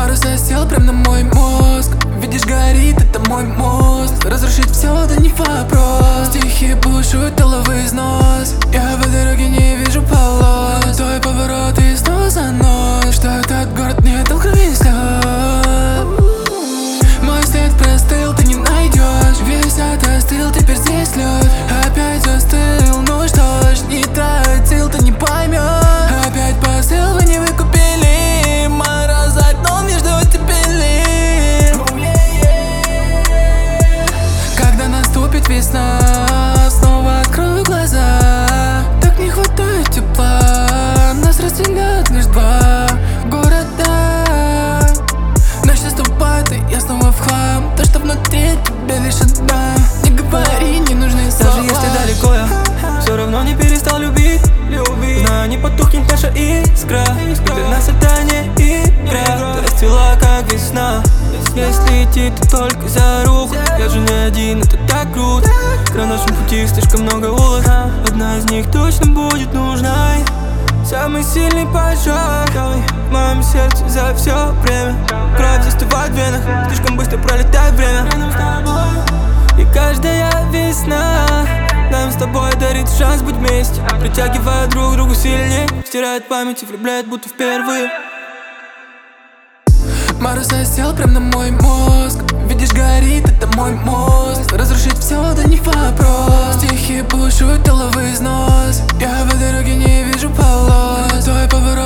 Мороз осел прям на мой мозг. Видишь, горит, это мой мост. Разрушить все, да не вопрос. Стихи бушуют, головы износ. Я по дороге не вижу полос. Твой поворот и снова занос. Что этот город не дал крови и слез. Мой след простыл, ты не найдешь. Весь остыл, теперь здесь лед. Опять застыл, ну что ж, не тратил, ты не поймешь. Опять посыл, вы не выкупили. Мороз за окном, я жду теперь. Когда наступит весна, снова открою глаза. Так не хватает тепла, нас разделяют лишь два города. Ночь наступает, и я снова в хлам. То, что внутри тебя лишь одна. Не говори ненужные слова. Даже если далеко я, все равно не перестал любить. Знаю, не потухнет наша искра. Для нас это не игра. Ты расцвела, как весна. Если идти, то только за руку. Я же не один, это так круто. На нашем пути слишком много улок. Одна из них точно будет нужной. Самый сильный пожар в моем сердце за все время. Кровь застывает в венах, слишком быстро пролетает время. И каждая весна нам с тобой дарит шанс быть вместе. Притягивая друг к другу сильнее, стирает память и влюбляет будто впервые. Мороз осел прям на мой мозг. Видишь, горит, это мой мост. Разрушить все, да не вопрос. Стихи бушуют, головы износ. Я по дороге не вижу полос. Твой поворот